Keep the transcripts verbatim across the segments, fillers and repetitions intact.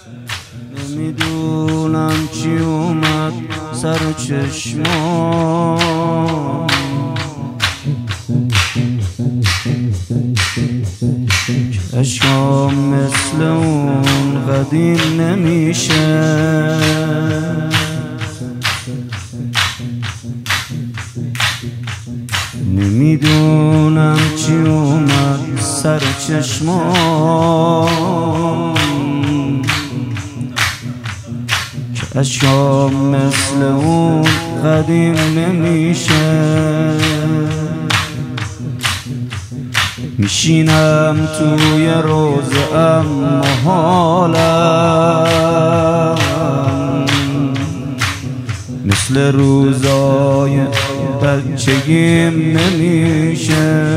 نمیدونم چی اومد سر چشمام، اشکام مثل اون قدیم نمیشه. نمیدونم چی اومد سر چشمام، که اشکام مثل اون قدیم نمیشه. میشینم توی روزه اما حالم مثل روزای بچگیم نمیشه.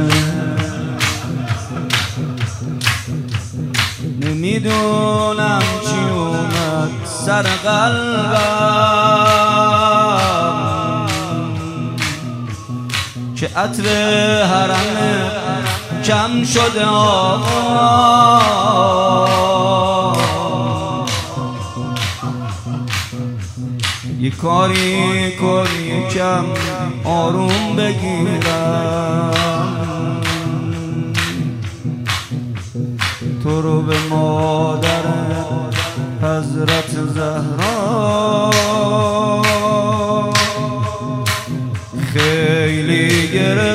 نمیدونم چی اومد سر قلبم، که عطر حرم کم شده آقا. یه کاری کن یکم آروم بگیرم، تو رو به مادر حضرت زهرا خیلی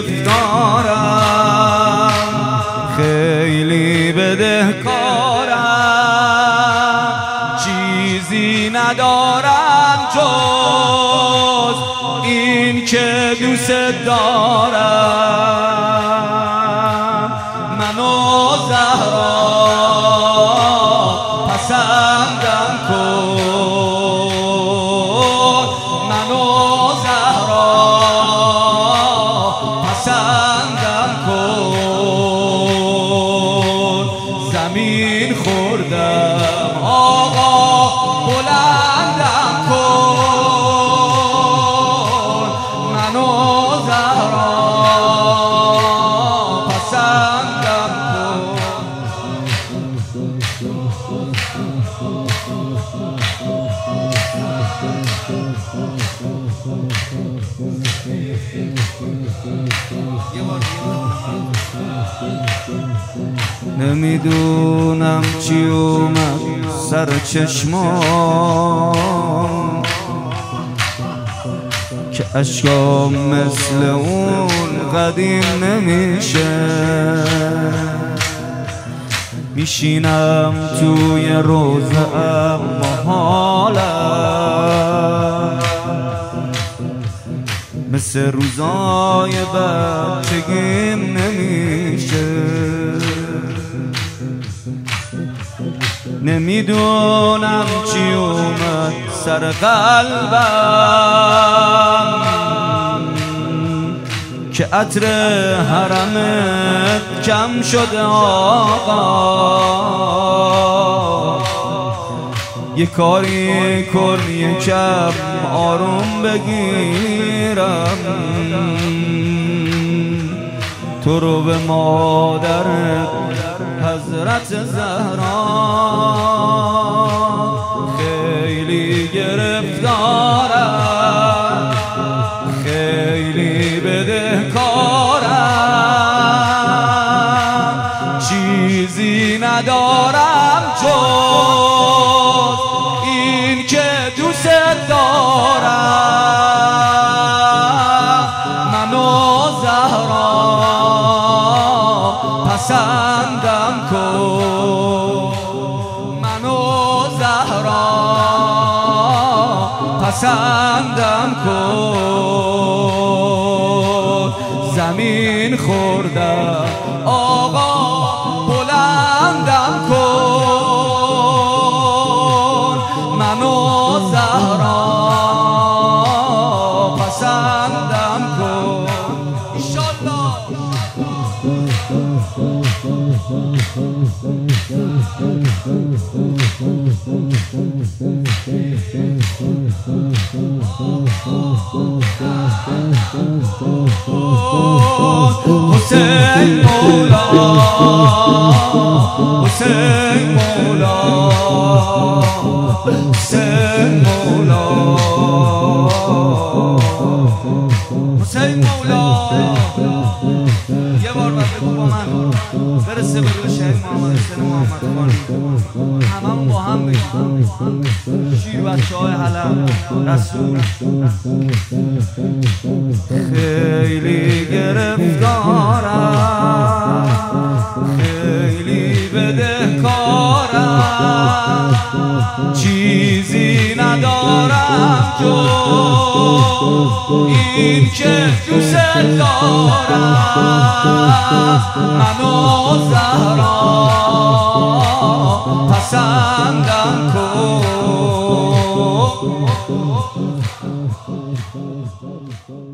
گرفتارم، خیلی بدهکارم، چیزی ندارم جز این که دوست دارم. منو زهرا پسندم کن، منو زهرا پسندم کن. زمین خوردم آقا بلندم کن، منو زهرا پسندم کن. نمیدونم چی اومد سر چشمام، که اشکام مثل اون قدیم نمیشه. میشینم توی روزه اما حالم مثل روزای بچگیم نمیشه. نمیدونم چی اومد سر قلبم، که عطر حرمت کم شده آقا. یه کاری کن یکم آروم بگیرم، تو رو به مادر حضرت زهرا خیلی گرفتارم، خیلی بدهکارم، چیزی ندارم جز این که دوست دارم. منو زهرا پسندم کن، منو زهرا پسندم کن. زمین خوردم آقا بلندم کن، منو زهرا پسندم کن. انشالله حسین مولا، حسین مولا، حسین مولا حسین مولا یه بار بعد بگو با من برسه به روی شهید محمد حسین محمد خانی هممون با هم بگیم شیر بچه های حلب رسول خیلی گرفتارم خیلی بدهکارم چیزی ندارم جو این که دوست دارم منو زهرا پسندم کن